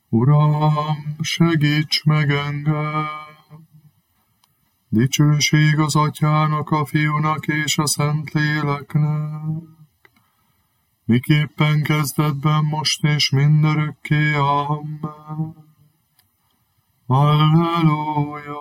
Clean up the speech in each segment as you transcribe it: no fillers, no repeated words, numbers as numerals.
Uram, segíts meg engem! Dicsőség az Atyának, a Fiúnak és a Szentléleknek, miképpen kezdetben, most és mindörökké. Amen. Halleluja!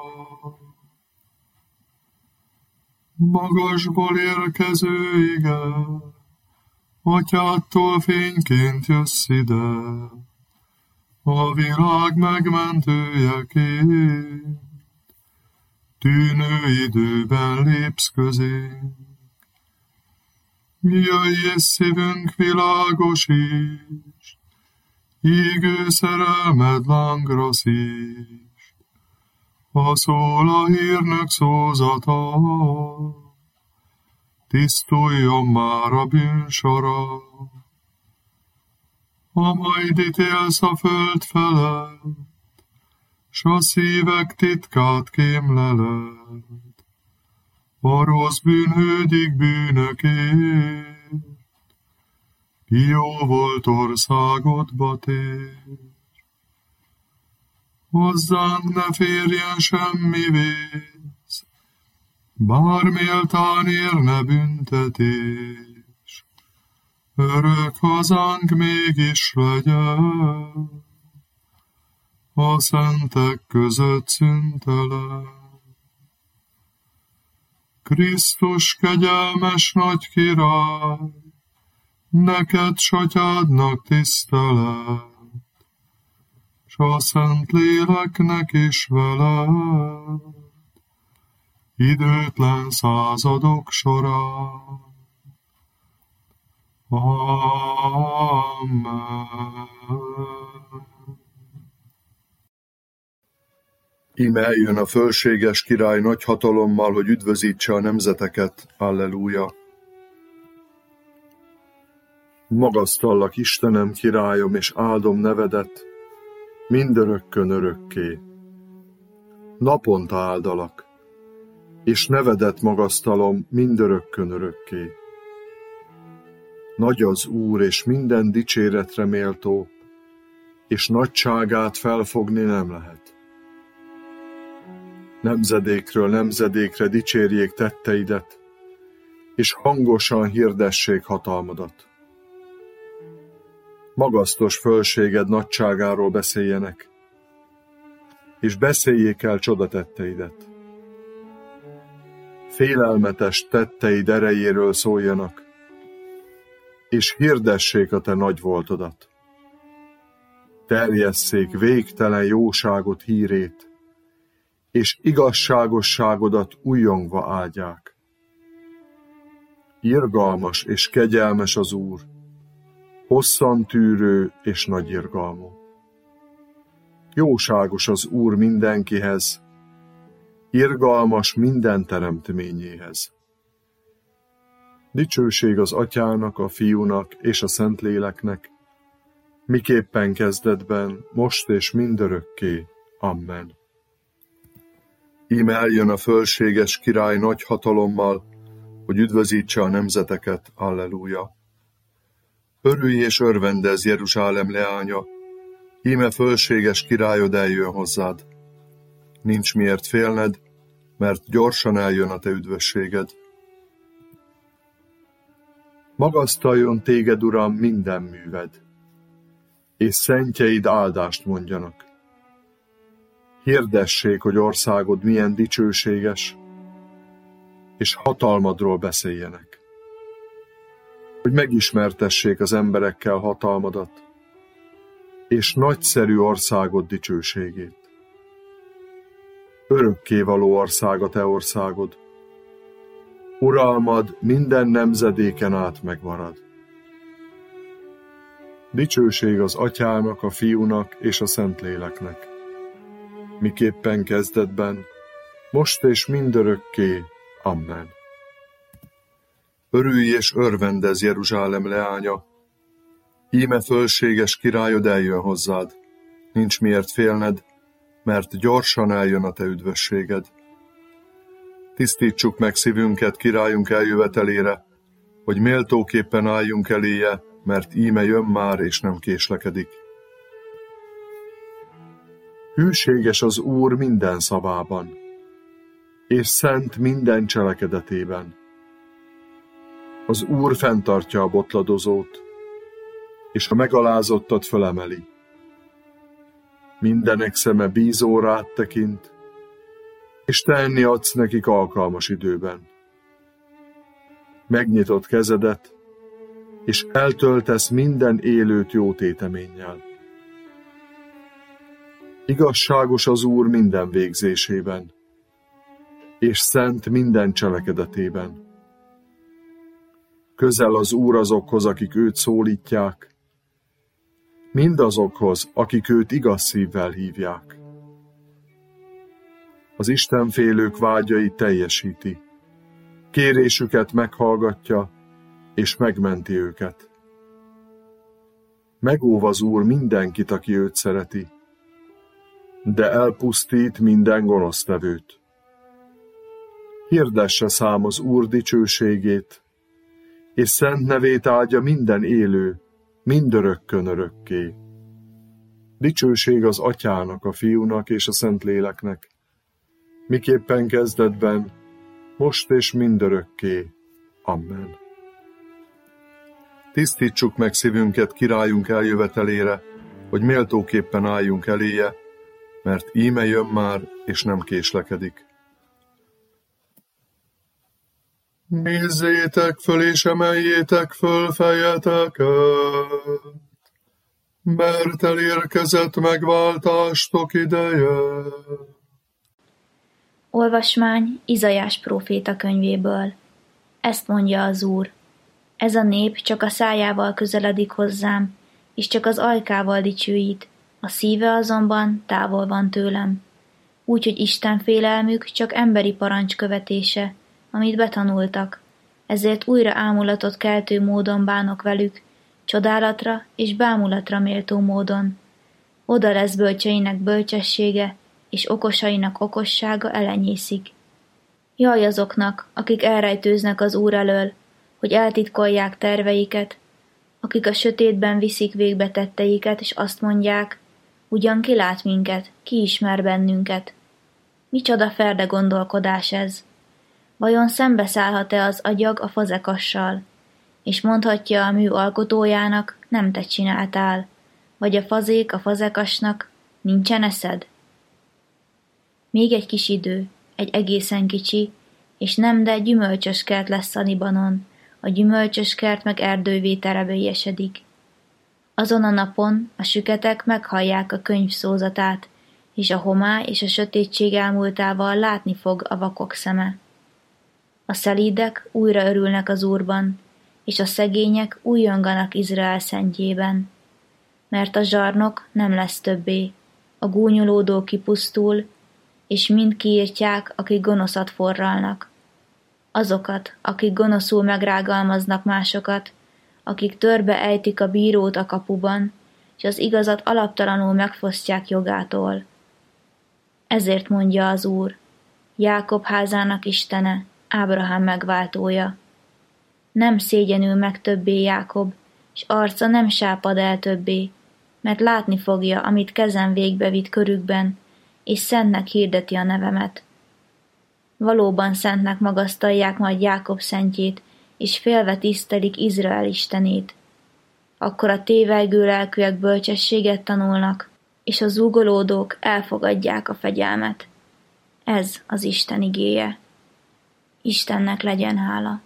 Magasból érkező ige, Atyádtól fényként jössz ide, a világ megmentőjeként, tűnő időben lépsz közénk. Jöjj és szívünk világosíts, égő szerelmed lángra szíts, ha szól a hírnök szózata, tisztuljon már a bűnsora. Ha majd ítélsz a föld felett, s a szívek titkát kémleled, a rossz bűnhődik bűnökért, ki jó volt országodba tér. Hozzánk ne férjen semmi vész, bár méltán érne büntetés, örök hazánk mégis legyen, a szentek között szüntelen. Krisztus kegyelmes nagy király, neked s Atyádnak tisztelet, s a Szentléleknek is veled, időtlen századok során. Amen. Íme eljön a fölséges király nagy hatalommal, hogy üdvözítse a nemzeteket. Alleluja! Magasztallak, Istenem, királyom, és áldom nevedet, mindörökkön örökké. Naponta áldalak, és nevedet magasztalom mindörökkön örökké. Nagy az Úr, és minden dicséretre méltó, és nagyságát felfogni nem lehet. Nemzedékről nemzedékre dicsérjék tetteidet, és hangosan hirdessék hatalmadat. Magasztos fölséged nagyságáról beszéljenek, és beszéljék el csodatetteidet. Félelmetes tetteid erejéről szóljanak, és hirdessék a te nagy voltodat. Terjesszék végtelen jóságot hírét, és igazságosságodat újjongva áldják. Irgalmas és kegyelmes az Úr, hosszan tűrő és nagy irgalmú. Jóságos az Úr mindenkihez, irgalmas minden teremtményéhez. Dicsőség az Atyának, a Fiúnak és a Szentléleknek, miképpen kezdetben, most és mindörökké. Amen. Íme eljön a fölséges király nagy hatalommal, hogy üdvözítse a nemzeteket. Alleluja! Örülj és örvendezz, Jeruzsálem leánya, íme fölséges királyod eljön hozzád. Nincs miért félned, mert gyorsan eljön a te üdvösséged. Magasztaljon téged, Uram, minden műved, és szentjeid áldást mondjanak. Hirdessék, hogy országod milyen dicsőséges, és hatalmadról beszéljenek. Hogy megismertessék az emberekkel hatalmadat, és nagyszerű országod dicsőségét. Örökkévaló ország a te országod, uralmad minden nemzedéken át megmarad. Dicsőség az Atyának, a Fiúnak és a Szentléleknek, miképpen kezdetben, most és mindörökké. Amen. Örülj és örvendezz, Jeruzsálem leánya, íme fölséges királyod eljön hozzád. Nincs miért félned, mert gyorsan eljön a te üdvösséged. Tisztítsuk meg szívünket királyunk eljövetelére, hogy méltóképpen álljunk eléje, mert íme jön már és nem késlekedik. Hűséges az Úr minden szavában, és szent minden cselekedetében. Az Úr fenntartja a botladozót, és a megalázottat fölemeli. Mindenek szeme bízó rád tekint, és te enni adsz nekik alkalmas időben. Megnyitott kezedet, és eltöltesz minden élőt jó téteménnyel. Igazságos az Úr minden végzésében, és szent minden cselekedetében. Közel az Úr azokhoz, akik őt szólítják, mindazokhoz, akik őt igaz szívvel hívják. Az istenfélők vágyait teljesíti, kérésüket meghallgatja, és megmenti őket. Megóv az Úr mindenkit, aki őt szereti, de elpusztít minden gonosztevőt. Hirdesse szám az Úr dicsőségét, és szent nevét áldja minden élő, mindörökkön örökké. Dicsőség az Atyának, a Fiúnak és a Szentléleknek, miképpen kezdetben, most és mindörökké. Amen. Tisztítsuk meg szívünket Királyunk eljövetelére, hogy méltóképpen álljunk eléje, mert íme jön már, és nem késlekedik. Nézzétek föl, és emeljétek föl fejeteket, mert elérkezett megváltástok ideje. Olvasmány Izaiás próféta könyvéből. Ezt mondja az Úr: ez a nép csak a szájával közeledik hozzám, és csak az ajkával dicsőít, a szíve azonban távol van tőlem. Úgyhogy Isten félelmük csak emberi parancs követése, amit betanultak, ezért újra ámulatot keltő módon bánok velük, csodálatra és bámulatra méltó módon. Oda lesz bölcseinek bölcsessége, és okosainak okossága elenyészik. Jaj azoknak, akik elrejtőznek az Úr elől, hogy eltitkolják terveiket, akik a sötétben viszik végbe tetteiket, és azt mondják, ugyan ki lát minket, ki ismer bennünket. Micsoda ferde gondolkodás ez! Vajon szembeszállhat-e az agyag a fazekassal, és mondhatja a mű alkotójának, nem te csináltál, vagy a fazék a fazekasnak, nincsen eszed? Még egy kis idő, egy egészen kicsi, és nem de gyümölcsös kert lesz a Libanon, a gyümölcsös kert meg erdővé terebélyesedik. Azon a napon a süketek meghallják a könyv szózatát, és a homály és a sötétség elmúltával látni fog a vakok szeme. A szelídek újra örülnek az Úrban, és a szegények újjonganak Izrael szentjében. Mert a zsarnok nem lesz többé, a gúnyolódó kipusztul, és mind kiirtják, akik gonoszat forralnak. Azokat, akik gonoszul megrágalmaznak másokat, akik törbe ejtik a bírót a kapuban, és az igazat alaptalanul megfosztják jogától. Ezért mondja az Úr, Jákob házának Istene, Ábrahám megváltója. Nem szégyenül meg többé Jákob, és arca nem sápad el többé, mert látni fogja, amit kezem végbe vitt körükben, és szentnek hirdeti a nevemet. Valóban szentnek magasztalják majd Jákob szentjét, és félve tisztelik Izrael istenét. Akkor a tévelygő lelkűek bölcsességet tanulnak, és a zúgolódók elfogadják a fegyelmet. Ez az Isten igéje. Istennek legyen hála.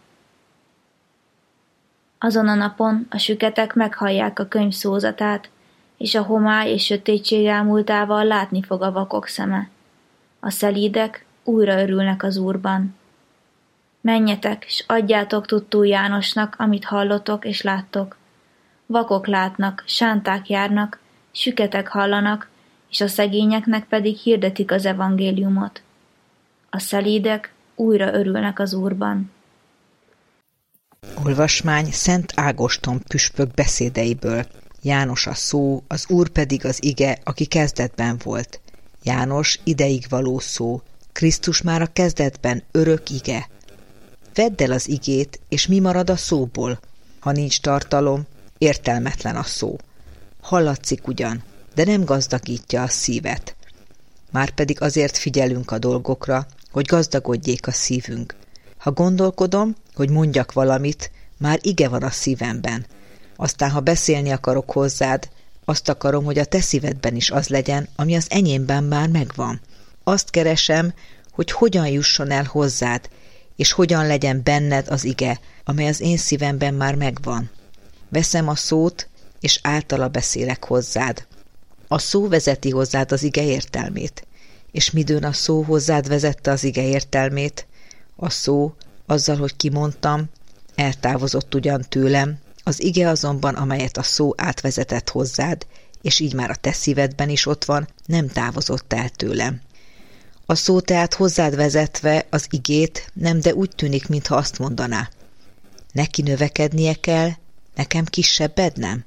Azon a napon a süketek meghallják a könyv szózatát, és a homály és sötétség elmúltával látni fog a vakok szeme. A szelídek újra örülnek az Úrban. Menjetek, s adjátok tudtul Jánosnak, amit hallotok és láttok. Vakok látnak, sánták járnak, süketek hallanak, és a szegényeknek pedig hirdetik az evangéliumot. A szelídek újra örülnek az Úrban. Olvasmány Szent Ágoston püspök beszédeiből. János a szó, az Úr pedig az ige, aki kezdetben volt. János ideig való szó, Krisztus már a kezdetben örök ige. Vedd el az igét, és mi marad a szóból? Ha nincs tartalom, értelmetlen a szó. Hallatszik ugyan, de nem gazdagítja a szívet. márpedig azért figyelünk a dolgokra, hogy gazdagodjék a szívünk. Ha gondolkodom, hogy mondjak valamit, már ige van a szívemben. Aztán, ha beszélni akarok hozzád, azt akarom, hogy a te szívedben is az legyen, ami az enyémben már megvan. Azt keresem, hogy hogyan jusson el hozzád, és hogyan legyen benned az ige, amely az én szívemben már megvan. Veszem a szót, és általa beszélek hozzád. A szó vezeti hozzád az ige értelmét. És midőn a szó hozzád vezette az ige értelmét, a szó, azzal, hogy kimondtam, eltávozott ugyan tőlem, az ige azonban, amelyet a szó átvezetett hozzád, és így már a te szívedben is ott van, nem távozott el tőlem. A szó tehát hozzád vezetve az igét nem, de úgy tűnik, mintha azt mondaná. Neki növekednie kell, nekem kisebbednem?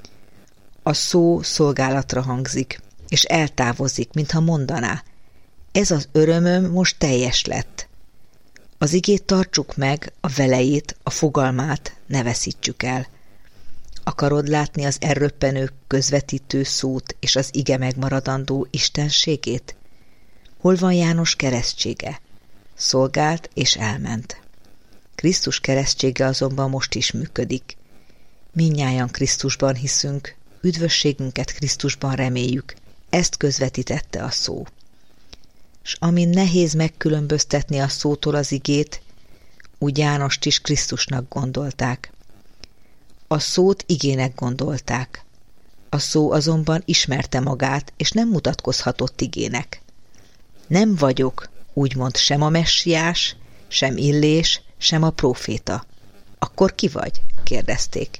A szó szolgálatra hangzik, és eltávozik, mintha mondaná. Ez az örömöm most teljes lett. Az igét tartsuk meg, a velejét, a fogalmát ne veszítsük el. Akarod látni az elröppenő közvetítő szót és az ige megmaradandó istenségét? Hol van János keresztsége? Szolgált és elment. Krisztus keresztsége azonban most is működik. Mindnyájan Krisztusban hiszünk, üdvösségünket Krisztusban reméljük, ezt közvetítette a szó. S amin nehéz megkülönböztetni a szótól az igét, úgy Jánost is Krisztusnak gondolták. A szót igének gondolták. A szó azonban ismerte magát, és nem mutatkozhatott igének. Nem vagyok, úgymond sem a messiás, sem Illés, sem a próféta. Akkor ki vagy? Kérdezték.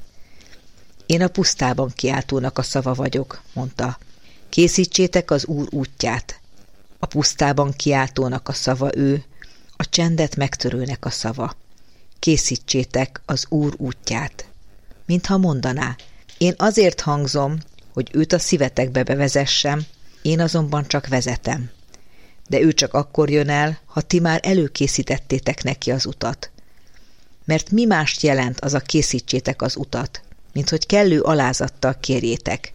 Én a pusztában kiáltónak a szava vagyok, mondta. Készítsétek az Úr útját. A pusztában kiáltónak a szava ő, a csendet megtörőnek a szava. Készítsétek az Úr útját. Mintha mondaná, én azért hangzom, hogy őt a szívetekbe bevezessem, én azonban csak vezetem. De ő csak akkor jön el, ha ti már előkészítettétek neki az utat. Mert mi mást jelent az a készítsétek az utat, mint hogy kellő alázattal kérjétek.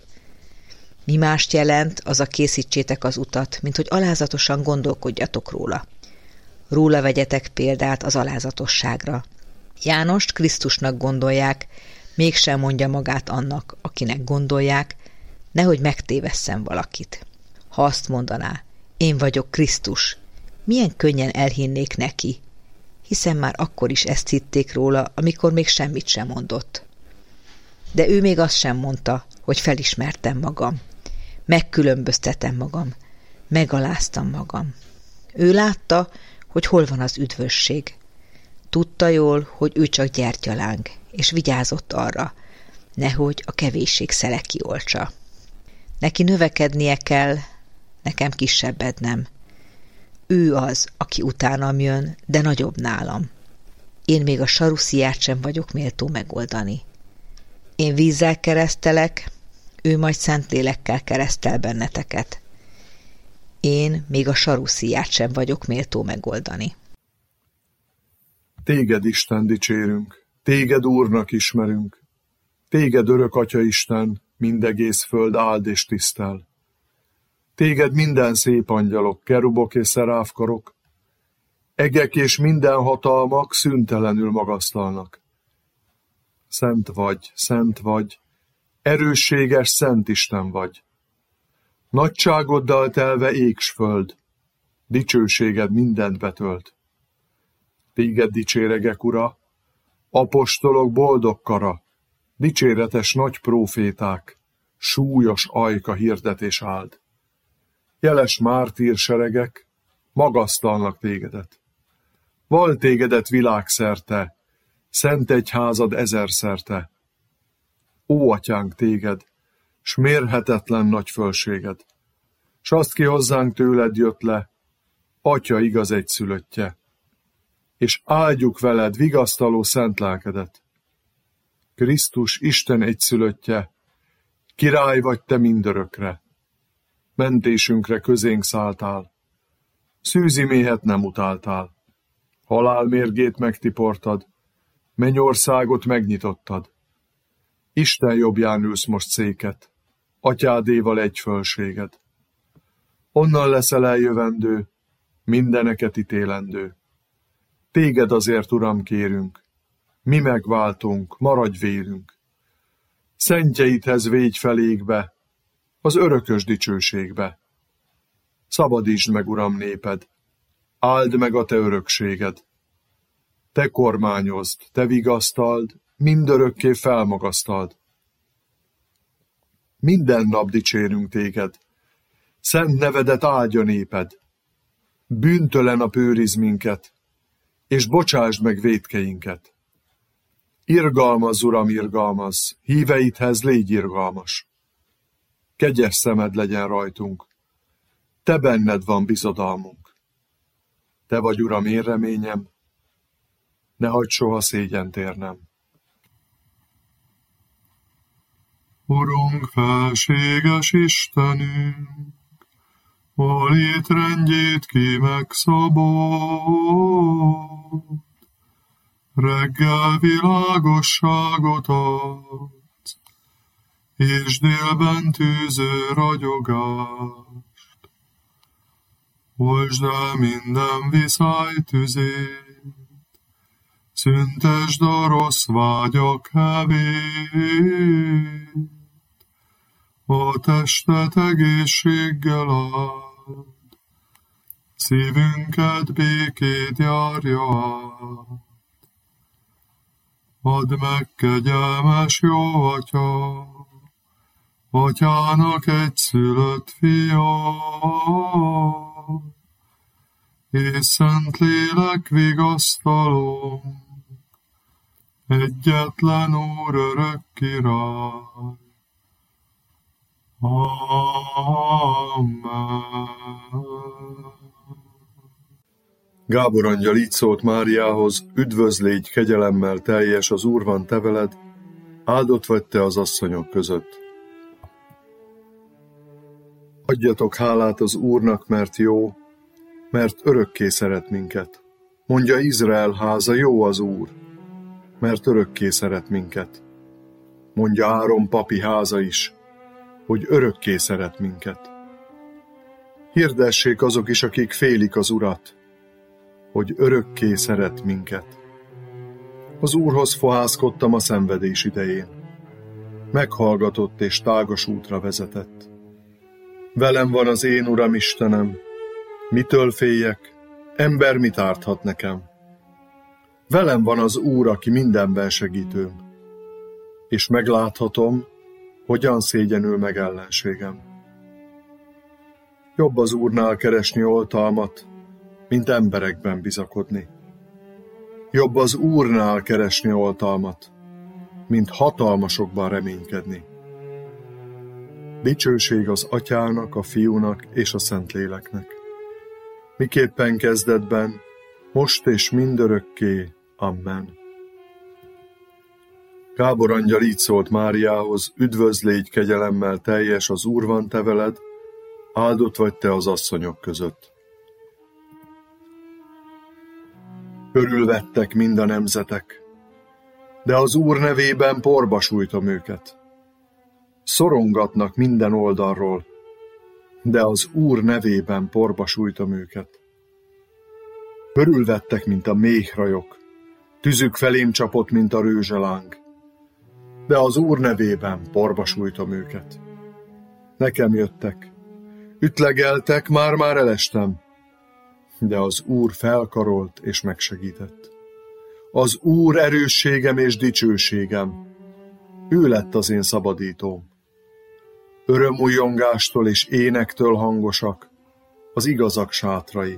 Mi mást jelent az a készítsétek az utat, mint hogy alázatosan gondolkodjatok róla. Róla vegyetek példát az alázatosságra. Jánost Krisztusnak gondolják, mégsem mondja magát annak, akinek gondolják, nehogy megtévesszen valakit. Ha azt mondaná, én vagyok Krisztus, milyen könnyen elhinnék neki, hiszen már akkor is ezt hitték róla, amikor még semmit sem mondott. De ő még azt sem mondta, hogy felismertem magam, megkülönböztetem magam, megaláztam magam. Ő látta, hogy hol van az üdvösség. Tudta jól, hogy ő csak gyertyaláng, és vigyázott arra, nehogy a kevésség szele kioltsa. Neki növekednie kell, nekem kisebbednem. Ő az, aki utánam jön, de nagyobb nálam. Én még a sarusziját sem vagyok méltó megoldani. Én vízzel keresztelek, ő majd Szentlélekkel keresztel benneteket. Én még a sarusziját sem vagyok méltó megoldani. Téged, Isten, dicsérünk, téged Úrnak ismerünk, téged örök Atya Isten, mindegész föld áld és tisztel. Téged minden szép angyalok, kerubok és szeráfkarok, egek és minden hatalmak szüntelenül magasztalnak. Szent vagy, erősséges Szent Isten vagy. Nagyságoddal telve ég s föld, dicsőséged mindent betölt. Téged dicséregek, Ura, apostolok boldog kara, dicséretes nagy próféták, súlyos ajka hirdetés áld. Jeles mártír seregek magasztalnak tégedet. Val tégedet világszerte, szent egyházad ezerszerte. Ó, atyánk, téged, s mérhetetlen nagy fölséged, s azt ki hozzánk tőled jött le, Atya igaz egyszülöttje, és áldjuk veled vigasztaló szent lelkedet. Krisztus Isten egyszülöttje, király vagy te mindörökre, mentésünkre közénk szálltál, szűzi méhet nem utáltál, halál mérgét megtiportad, mennyországot megnyitottad. Isten jobbján ülsz most széket, atyádéval egy fölséged. Onnan leszel eljövendő, mindeneket ítélendő. Téged azért, Uram, kérünk, mi megváltunk, maradj vélünk. Szentjeidhez végy felékbe, az örökös dicsőségbe. Szabadítsd meg, Uram, néped, áld meg a te örökséged. Te kormányozd, te vigasztald, mindörökké felmagasztald. Minden nap dicsérünk téged, szent nevedet áldja néped. Bűntől nap őrizd minket, és bocsásd meg vétkeinket. Irgalmazz, Uram, irgalmazz, híveidhez légy irgalmas. Kegyes szemed legyen rajtunk, te benned van bizodalmunk. Te vagy, Uram, én reményem, ne hagyd soha szégyent érnem. Urunk, felséges Istenünk, a létrendjét ki megszabad, reggel világosságot adsz, és délben tűző ragyogást. Oltsd el minden viszály tüzét, szüntesd a rossz vágyak hevét, a testet egészséggel áld, szívünket békét járja át. Add meg, kegyelmes jó Atya, Atyának egyszülött fia, és Szentlélek vigasztaló, egyetlen Úr, örök király. Amen. Gábor angyal így szólt Máriához: üdvözl, légy kegyelemmel teljes, az Úr van te veled, áldott vagy te az asszonyok között. Adjatok hálát az Úrnak, mert jó, mert örökké szeret minket. Mondja Izrael háza, jó az Úr, mert örökké szeret minket. Mondja Áron papi háza is, hogy örökké szeret minket. Hirdessék azok is, akik félik az Urat, hogy örökké szeret minket. Az Úrhoz fohászkodtam a szenvedés idején. Meghallgatott és tágas útra vezetett. Velem van az én Uram Istenem, mitől féljek, ember mit árthat nekem? Velem van az Úr, aki mindenben segítőm, és megláthatom, hogyan szégyenül meg ellenségem. Jobb az Úrnál keresni oltalmat, mint emberekben bizakodni. Jobb az Úrnál keresni oltalmat, mint hatalmasokban reménykedni. Dicsőség az Atyának, a Fiúnak és a Szentléleknek, miképpen kezdetben, most és mindörökké. Amen. Gábor angyal így szólt Máriához: üdvözl, légy kegyelemmel teljes, az Úr van te veled, áldott vagy te az asszonyok között. Körülvettek mind a nemzetek, de az Úr nevében porba sújtom őket. Szorongatnak minden oldalról, de az Úr nevében porba sújtom őket. Körülvettek, mint a méhrajok, tüzük felém csapott, mint a rőzseláng, de az Úr nevében porba sújtom őket. Nekem jöttek, ütlegeltek, már elestem, de az Úr felkarolt és megsegített. Az Úr erősségem és dicsőségem, ő lett az én szabadítóm. Örömújjongástól és énektől hangosak az igazak sátrai.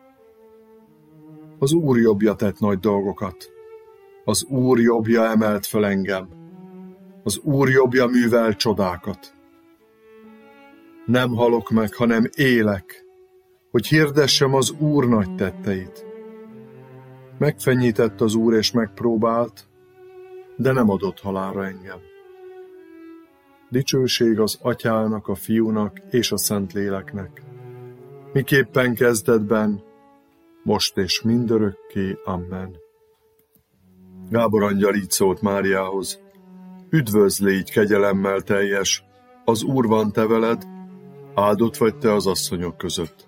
Az Úr jobbja tett nagy dolgokat, az Úr jobbja emelt fel engem, az Úr jobbja művel csodákat. Nem halok meg, hanem élek, hogy hirdessem az Úr nagy tetteit. Megfenyített az Úr és megpróbált, de nem adott halálra engem. Dicsőség az Atyának, a Fiúnak és a Szentléleknek, miképpen kezdetben, most és mindörökké. Amen. Gábor angyal így szólt Máriához: üdvözl, légy kegyelemmel teljes, az Úr van te veled, áldott vagy te az asszonyok között.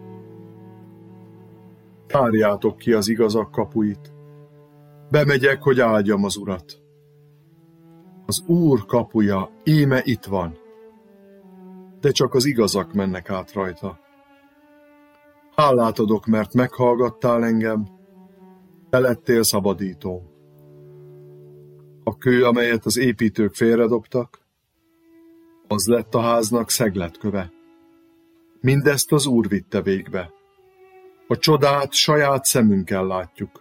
Tárjátok ki az igazak kapuit, bemegyek, hogy áldjam az Urat. Az Úr kapuja íme itt van, de csak az igazak mennek át rajta. Hálát adok, mert meghallgattál engem, te lettél szabadítóm. A kő, amelyet az építők félredobtak, az lett a háznak szegletköve. Mindezt az Úr vitte végbe. A csodát saját szemünkkel látjuk.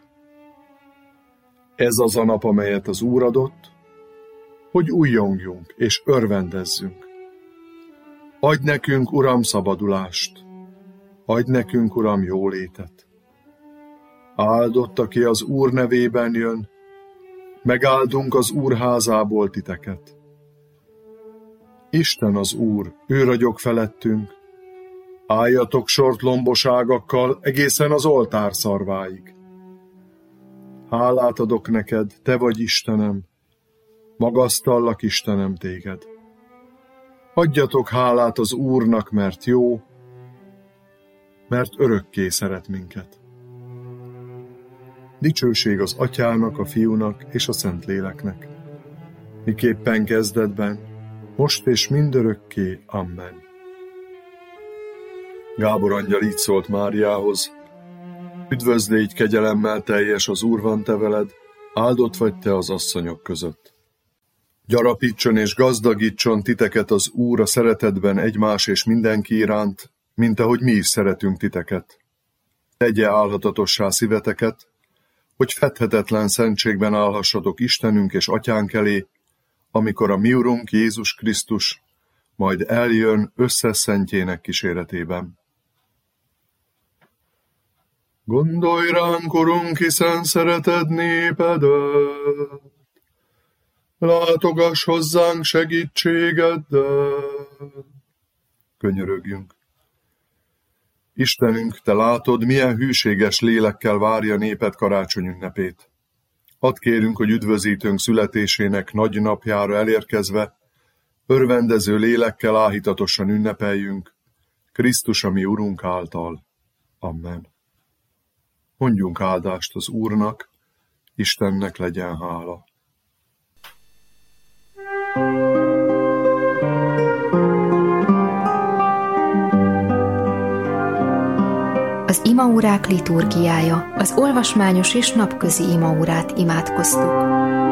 Ez az a nap, amelyet az Úr adott, hogy újjongjunk és örvendezzünk. Adj nekünk, Uram, szabadulást, adj nekünk, Uram, jólétet. Áldott, aki az Úr nevében jön, megáldunk az Úr házából titeket. Isten az Úr, ő ragyog felettünk, álljatok sort lomboságakkal egészen az oltár szarváig. Hálát adok neked, te vagy Istenem, magasztallak, Istenem, téged. Adjatok hálát az Úrnak, mert jó, mert örökké szeret minket. Dicsőség az Atyának, a Fiúnak és a Szentléleknek, miképpen kezdetben, most és mindörökké. Amen. Gábor angyal így szólt Máriához: üdvözlégy, kegyelemmel teljes, az Úr van te veled, áldott vagy te az asszonyok között. Gyarapítson és gazdagítson titeket az Úr a szeretetben egymás és mindenki iránt, mint ahogy mi is szeretünk titeket. Tegye álhatatossá szíveteket, hogy fedhetetlen szentségben állhassatok Istenünk és Atyánk elé, amikor a mi Urunk Jézus Krisztus majd eljön összes szentjének kíséretében. Gondolj ránk, Urunk, hiszen szereted népedet, látogass hozzánk segítségeddel. Könyörögjünk. Istenünk, te látod, milyen hűséges lélekkel várja néped karácsony ünnepét. Add kérünk, hogy üdvözítőnk születésének nagy napjára elérkezve, örvendező lélekkel áhítatosan ünnepeljünk, Krisztus a mi Urunk által. Amen. Mondjunk áldást az Úrnak, Istennek legyen hála. Az imaórák liturgiája, az olvasmányos és napközi imaórát imádkoztuk.